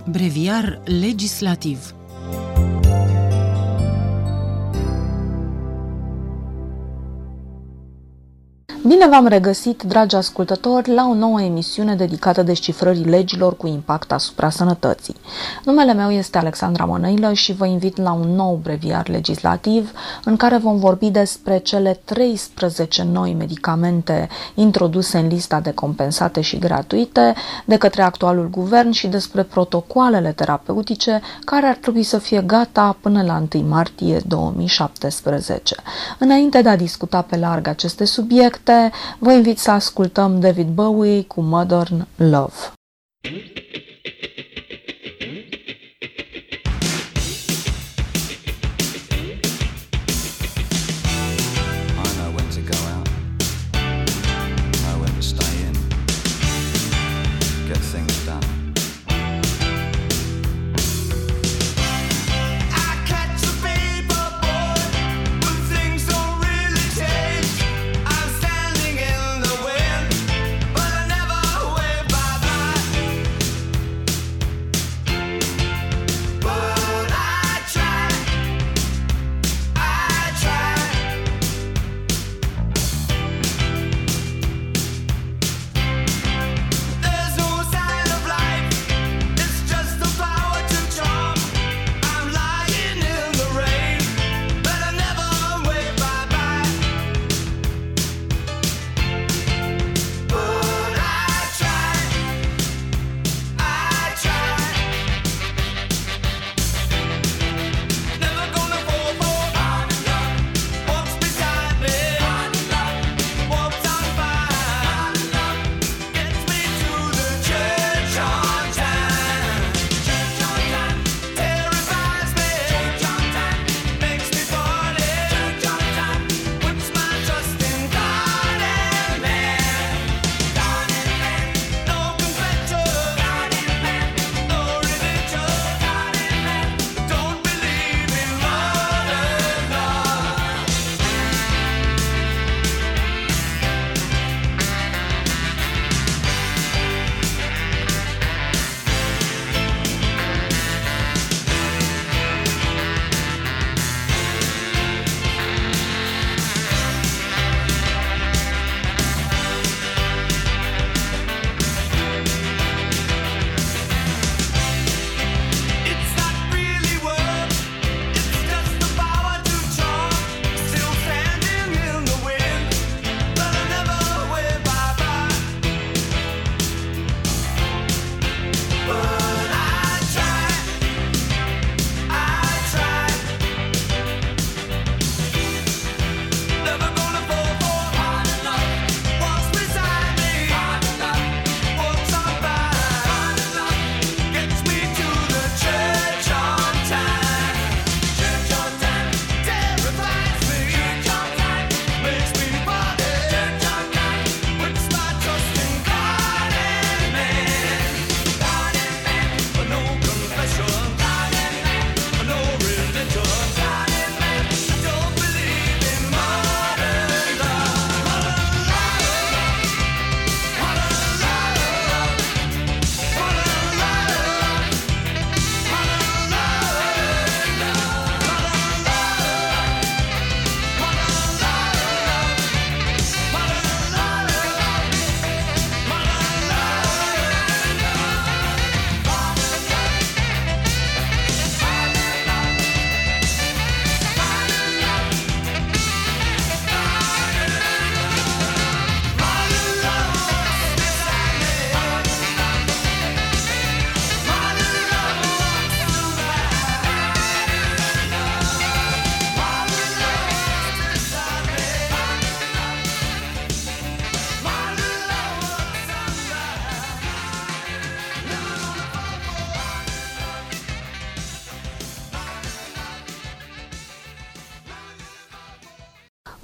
Breviar legislativ. Bine v-am regăsit, dragi ascultători, la o nouă emisiune dedicată descifrării legilor cu impact asupra sănătății. Numele meu este Alexandra Mănăilă și vă invit la un nou breviar legislativ în care vom vorbi despre cele 13 noi medicamente introduse în lista de compensate și gratuite de către actualul guvern și despre protocoalele terapeutice care ar trebui să fie gata până la 1 martie 2017. Înainte de a discuta pe larg aceste subiecte, vă invit să ascultăm David Bowie cu Modern Love. Standing in the wind, but I never wave bye bye.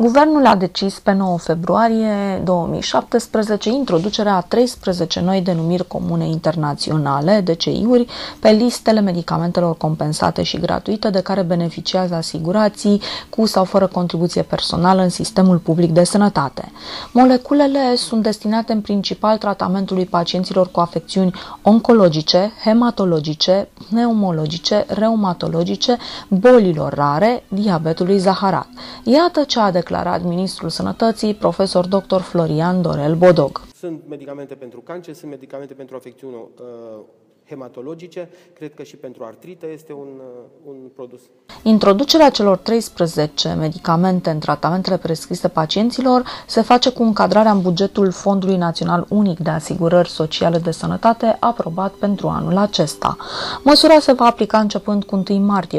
Guvernul a decis pe 9 februarie 2017 introducerea a 13 noi denumiri comune internaționale, DCI-uri, pe listele medicamentelor compensate și gratuite de care beneficiază asigurații cu sau fără contribuție personală în sistemul public de sănătate. Moleculele sunt destinate în principal tratamentului pacienților cu afecțiuni oncologice, hematologice, pneumologice, reumatologice, bolilor rare, diabetului zaharat. Iată ce a declarat ministrul Sănătății, profesor dr. Florian Dorel Bodog. Sunt medicamente pentru cancer, sunt medicamente pentru afecțiuni hematologice, cred că și pentru artrită este un produs. Introducerea celor 13 medicamente în tratamentele prescrise pacienților se face cu încadrarea în bugetul Fondului Național Unic de Asigurări Sociale de Sănătate, aprobat pentru anul acesta. Măsura se va aplica începând cu 1 martie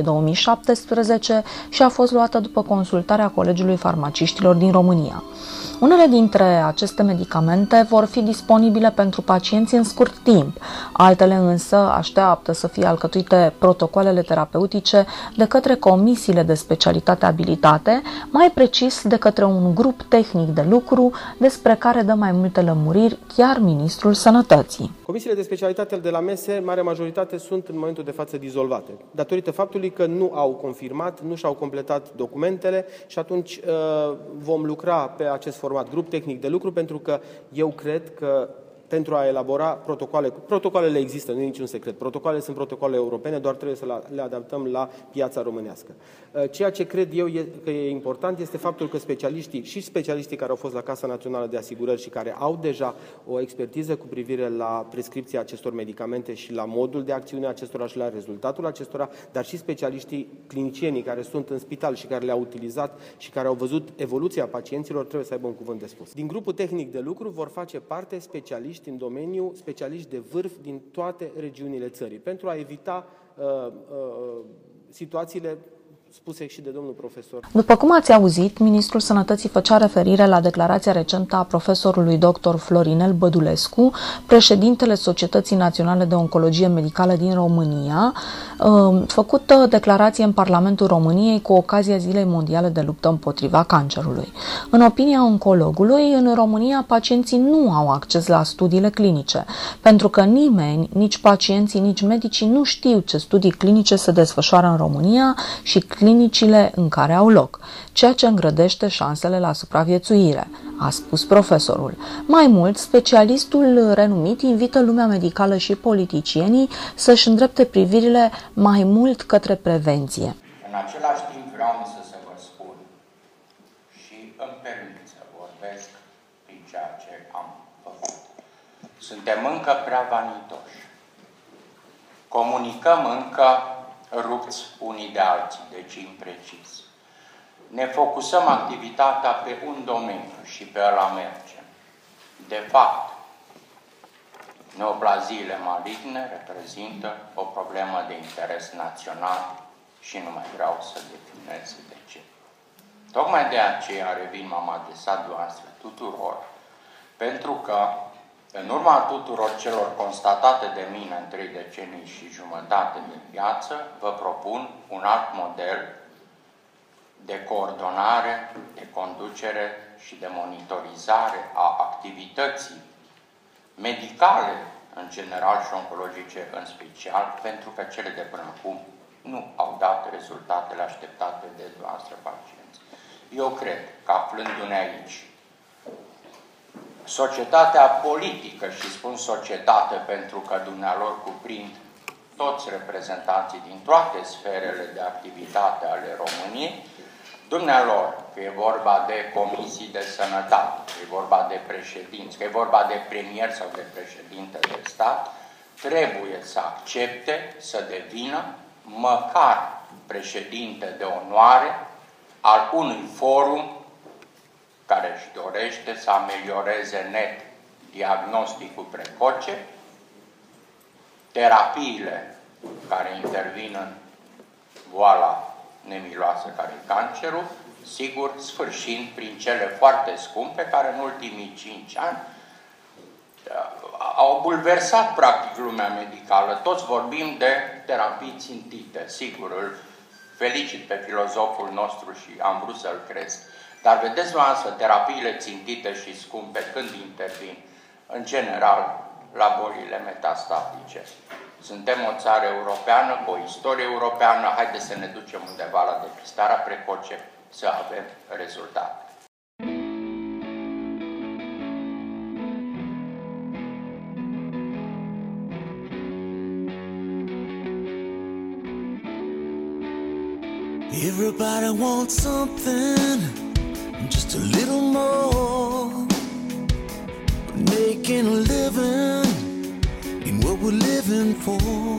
2017 și a fost luată după consultarea Colegiului Farmaciștilor din România. Unele dintre aceste medicamente vor fi disponibile pentru pacienți în scurt timp, altele însă așteaptă să fie alcătuite protocoalele terapeutice de către comisiile de specialitate abilitate, mai precis de către un grup tehnic de lucru despre care dă mai multe lămuriri chiar Ministrul Sănătății. Comisiile de specialitate de la MESE, marea majoritate, sunt în momentul de față dizolvate, datorită faptului că nu au confirmat, nu și-au completat documentele și atunci vom lucra pe acest format, grup tehnic de lucru, pentru că eu cred că pentru a elabora protocoalele există, nu e niciun secret. Protocoalele sunt protocoale europene, doar trebuie să le adaptăm la piața românească. Ceea ce cred eu că e important este faptul că specialiștii care au fost la Casa Națională de Asigurări și care au deja o expertiză cu privire la prescripția acestor medicamente și la modul de acțiune acestora și la rezultatul acestora, dar și specialiștii clinicienii care sunt în spital și care le-au utilizat și care au văzut evoluția pacienților, trebuie să aibă un cuvânt de spus. Din grupul tehnic de lucru vor face parte specialiști în domeniu, specialiști de vârf din toate regiunile țării, pentru a evita situațiile spuse și de domnul profesor. După cum ați auzit, Ministrul Sănătății făcea referire la declarația recentă a profesorului dr. Florinel Bădulescu, președintele Societății Naționale de Oncologie Medicală din România, făcută declarație în Parlamentul României cu ocazia Zilei Mondiale de Luptă împotriva cancerului. În opinia oncologului, în România pacienții nu au acces la studiile clinice, pentru că nimeni, nici pacienții, nici medicii nu știu ce studii clinice se desfășoară în România și clinicile în care au loc, ceea ce îngrădește șansele la supraviețuire, a spus profesorul. Mai mult, specialistul renumit invită lumea medicală și politicienii să-și îndrepte privirile mai mult către prevenție. În același timp vreau să vă spun și îmi permit să vorbesc prin ceea ce am făcut. Suntem încă prea vanitoși. Comunicăm încă rupți unii de alții, deci imprecis. Ne focusăm activitatea pe un domeniu și pe ăla mergem. De fapt, neoplaziile maligne reprezintă o problemă de interes național și nu mai vreau să definez de ce. Tocmai de aceea revin, m-am adresat dumneavoastră tuturor, pentru că în urma tuturor celor constatate de mine în 3 decenii și jumătate de viață, vă propun un alt model de coordonare, de conducere și de monitorizare a activității medicale în general și oncologice în special, pentru că cele de până acum nu au dat rezultatele așteptate de dumneavoastră pacienți. Eu cred că aflându-ne aici, societatea politică, și spun societate pentru că dumnealor cuprind toți reprezentanții din toate sferele de activitate ale României, dumnealor, că e vorba de comisii de sănătate, că e vorba de președinți, că e vorba de premier sau de președinte de stat, trebuie să accepte să devină măcar președinte de onoare al unui forum care își dorește să amelioreze net diagnosticul precoce, terapiile care intervin în boala nemiloasă care e cancerul, sigur, sfârșind prin cele foarte scumpe, care în ultimii 5 ani au bulversat practic lumea medicală. Toți vorbim de terapii țintite. Sigur, îl felicit pe filozoful nostru și am vrut să-l cresc. Dar vedeți dumneavoastră, terapiile țintite și scumpe, când intervin? În general, la bolile metastatice. Suntem o țară europeană, cu o istorie europeană, haideți să ne ducem undeva la depistarea precoce, să avem rezultate. Everybody wants something, just a little more. Making a living in what we're living for.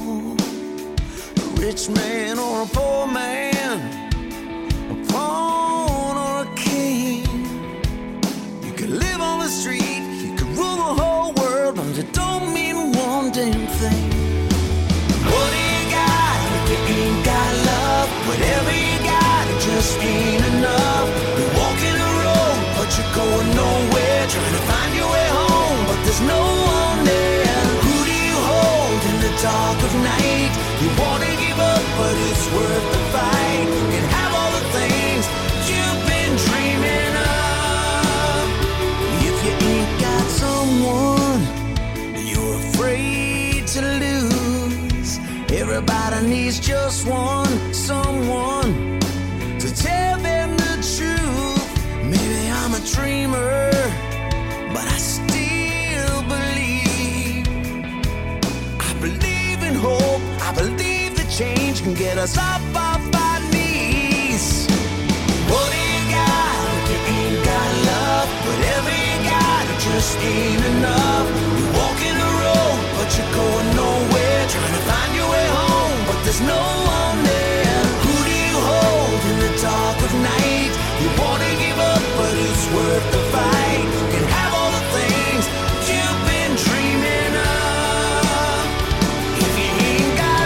A rich man or a poor man, a pawn or a king. You can live on the street, you can rule the whole world, but it don't mean one damn thing. What do you got if you ain't got love? Whatever you got, it just ain't enough. You're walking a road, but you're going nowhere, trying to find your way home, but there's no one there. Who do you hold in the dark of night? You wanna give up, but it's worth the fight. You can have all the things you've been dreaming of. If you ain't got someone you're afraid to lose, everybody needs just one, someone to tell them the truth. Maybe I'm a dreamer, but I still believe. I believe in hope, I believe that change can get us up off our knees. What do you got if you ain't got love? Whatever you got, it just ain't enough. You're walking a road, but you're going nowhere, trying to find your way home, but there's no one there. Who do you hold in the dark of night? You wanna give up, but it's worth the fight. You can have all the things you've been dreaming of. If you ain't got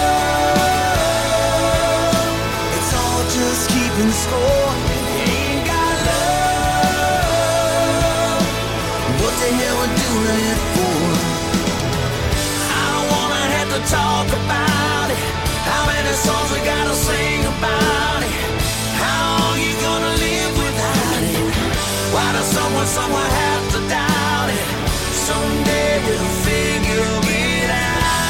love, it's all just keeping score. If you ain't got love, what the hell are we doing it for? I don't wanna have to talk about it. How many songs we gotta sing about it? How long you gonna live without it? Why does someone somewhere have to doubt it? Someday we'll figure it out.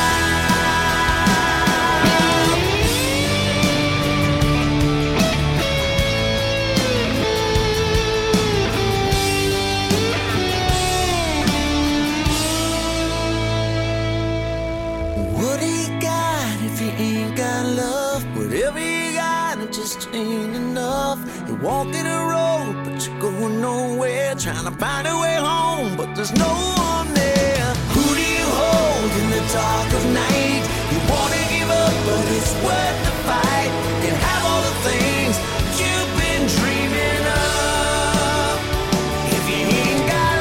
What do you got if you ain't got love? Whatever you got, it just ain't enough. You're walking a road, but you're going nowhere, trying to find a way home, but there's no one there. Who do you hold in the dark of night? You wanna give up, but it's worth the fight. You can have all the things you've been dreaming of. If you ain't got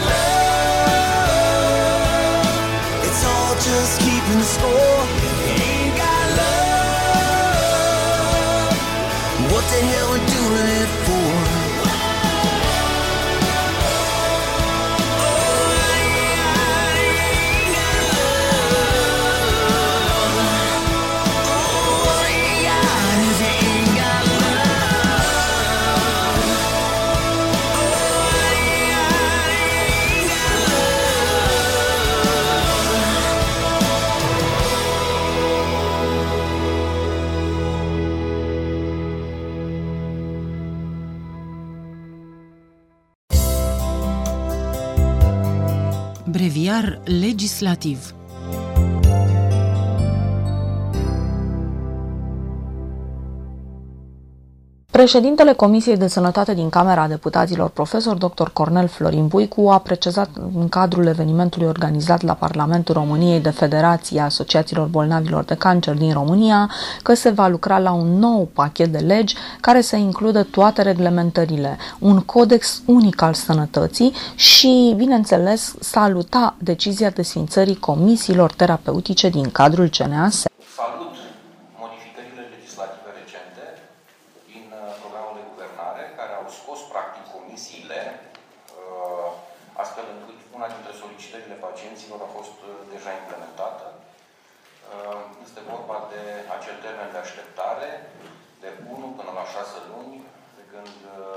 love, it's all just keeping score. If you ain't got love, what the hell we doing it for? Breviar legislativ. Președintele Comisiei de Sănătate din Camera Deputaților, profesor dr. Cornel Florin Buicu, a precizat în cadrul evenimentului organizat la Parlamentul României de Federația Asociațiilor Bolnavilor de Cancer din România că se va lucra la un nou pachet de legi care să includă toate reglementările, un codex unic al sănătății și, bineînțeles, saluta decizia desfințării comisiilor terapeutice din cadrul CNAS. Salut modificările legislative recente din programul de guvernare, care au scos practic comisiile, astfel încât una dintre solicitările pacienților a fost deja implementată. Este vorba de acel termen de așteptare de 1 până la 6 luni, de când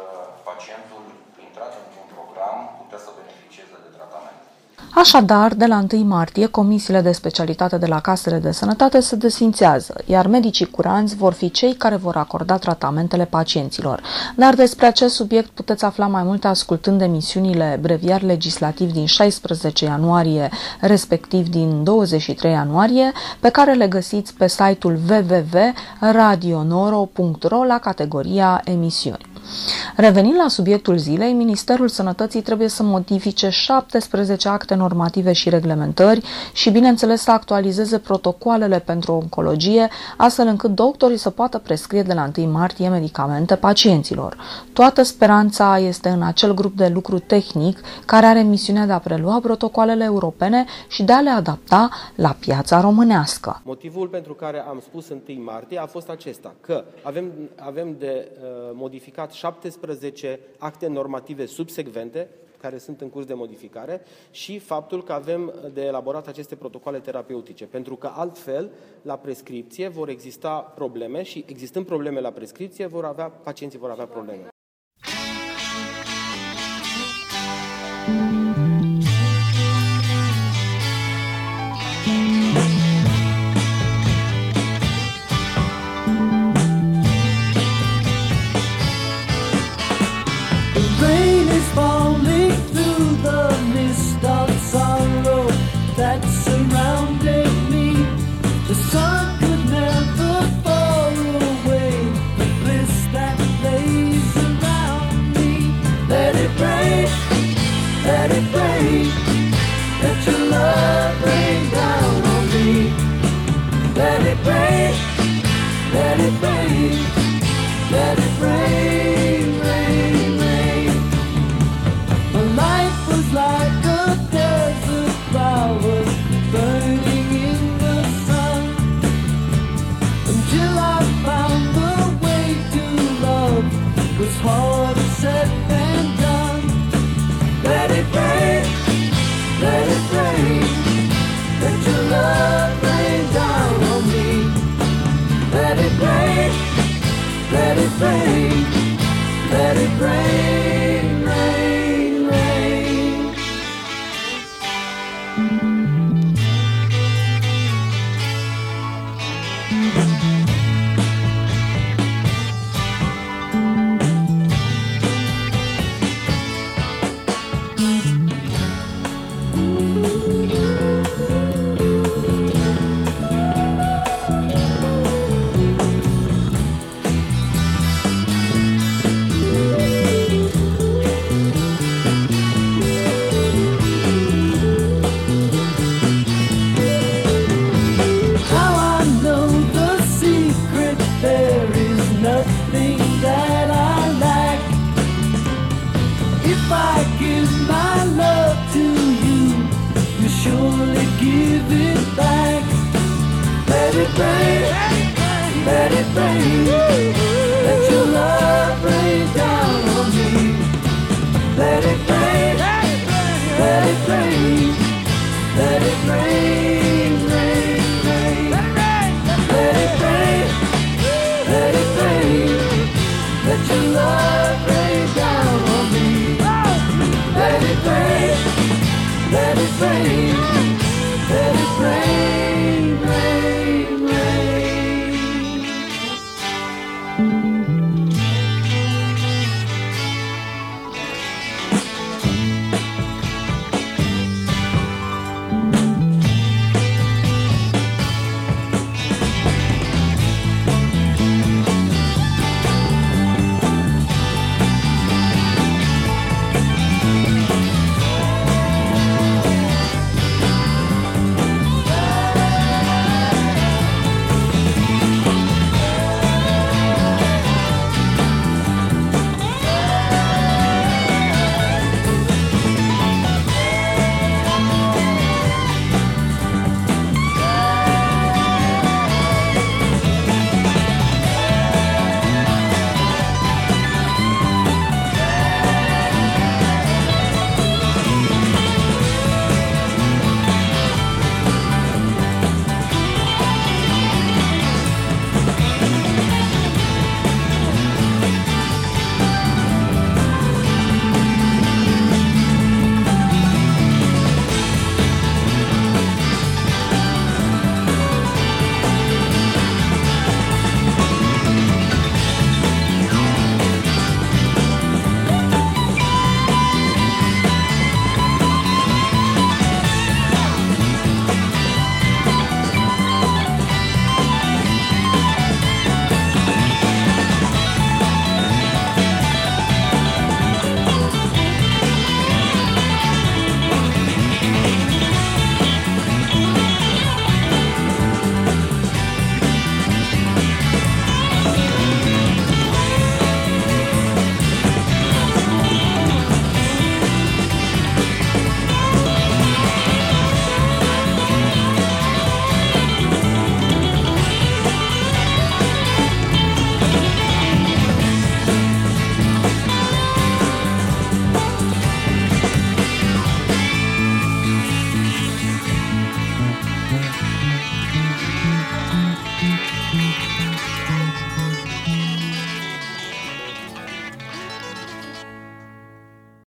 pacientul intrat într-un program putea să beneficieze de tratament. Așadar, de la 1 martie, comisiile de specialitate de la casele de sănătate se desfințează, iar medicii curanți vor fi cei care vor acorda tratamentele pacienților. Dar despre acest subiect puteți afla mai multe ascultând emisiunile Breviar Legislativ din 16 ianuarie, respectiv din 23 ianuarie, pe care le găsiți pe site-ul www.radionoro.ro la categoria emisiuni. Revenind la subiectul zilei, Ministerul Sănătății trebuie să modifice 17 acte normative și reglementări și, bineînțeles, să actualizeze protocoalele pentru oncologie, astfel încât doctorii să poată prescrie de la 1 martie medicamente pacienților. Toată speranța este în acel grup de lucru tehnic care are misiunea de a prelua protocoalele europene și de a le adapta la piața românească. Motivul pentru care am spus 1 martie a fost acesta, că avem de modificat 17 acte normative subsecvente care sunt în curs de modificare și faptul că avem de elaborat aceste protocoale terapeutice, pentru că altfel la prescripție vor exista probleme și existând probleme la prescripție pacienții vor avea probleme. Let it rain, let your love rain down on me.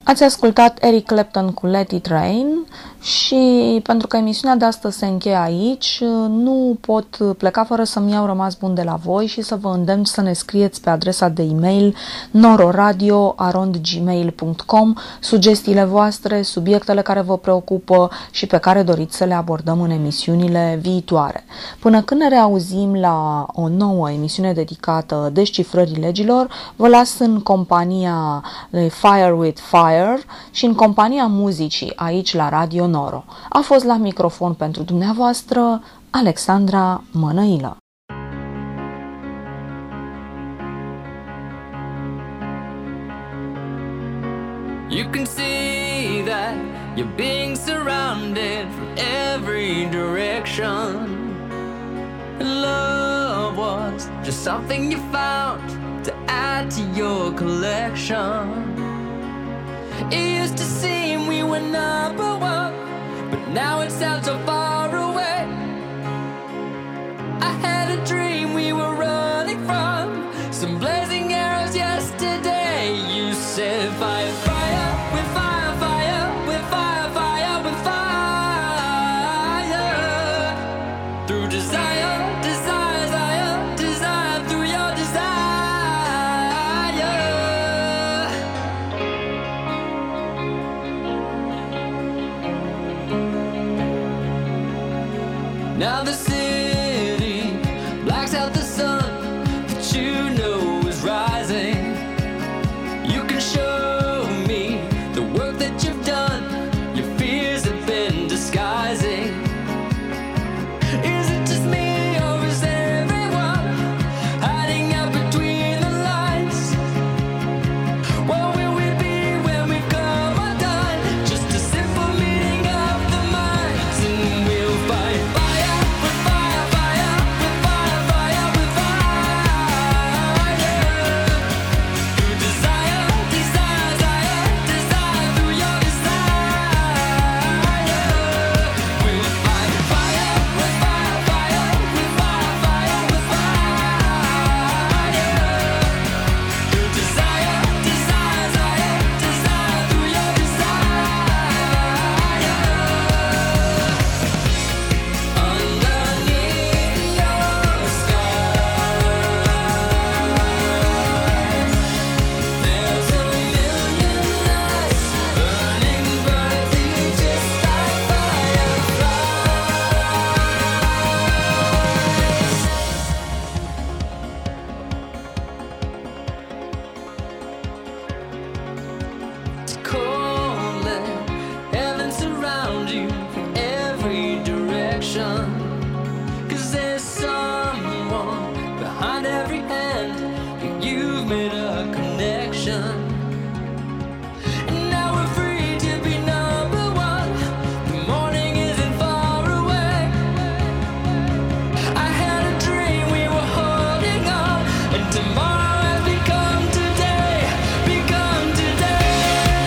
Ați ascultat Eric Clapton cu Let It Rain și pentru că emisiunea de astăzi se încheie aici, nu pot pleca fără să-mi iau rămas bun de la voi și să vă îndemn să ne scrieți pe adresa de e-mail nororadio@gmail.com sugestiile voastre, subiectele care vă preocupă și pe care doriți să le abordăm în emisiunile viitoare. Până când ne reauzim la o nouă emisiune dedicată descifrării legilor, vă las în compania Fire with Fire și în compania muzicii aici la Radio Noro. A fost la microfon pentru dumneavoastră Alexandra Mănăilă. You can see that you're being surrounded from every direction. Love was just something you found to add to your collection. It used to seem we were number one, but now it sounds so far away. I had a dream we were running from some blazing arrows yesterday. You said fire, fire, with fire, fire, with fire, fire, with fire. Through desire, desire, desire, desire, through your desire. Now the city blacks out the sun that you know is rising. You can show me the work that you've done, your fears have been disguising. Is it just me or is everyone hiding out between the lines? What will we be when we come undone? Just a simple meeting of the minds, and we'll fight fire with fire, fire with fire, fire with fire. Through desire, desire, desire, desire, through your desire. We'll fight fire with fire, fire with fire, fire with fire. Through desire, desire, desire, desire, through your desire. Underneath your scars, there's a million lights burning brightly just like fireflies. It's cold, let heaven surround you from every direction. 'Cause there's someone behind every hand, and you've made a connection. And now we're free to be number one. The morning isn't far away. I had a dream we were holding on, and tomorrow has become today, become today.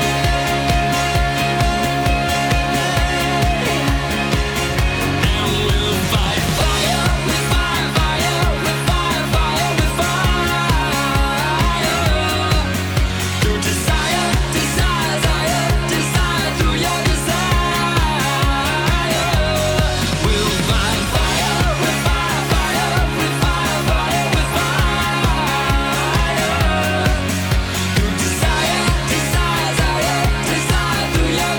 And we'll fight fire with fire, fire with fire, fire with fire. Through desire, desire, desire, desire, through your desire. We'll fight fire with fire, fire with fire, fire with fire. Through desire, desire, desire, desire, through your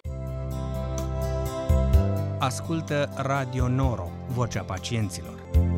Ascultă Radio Noro, vocea pacienților.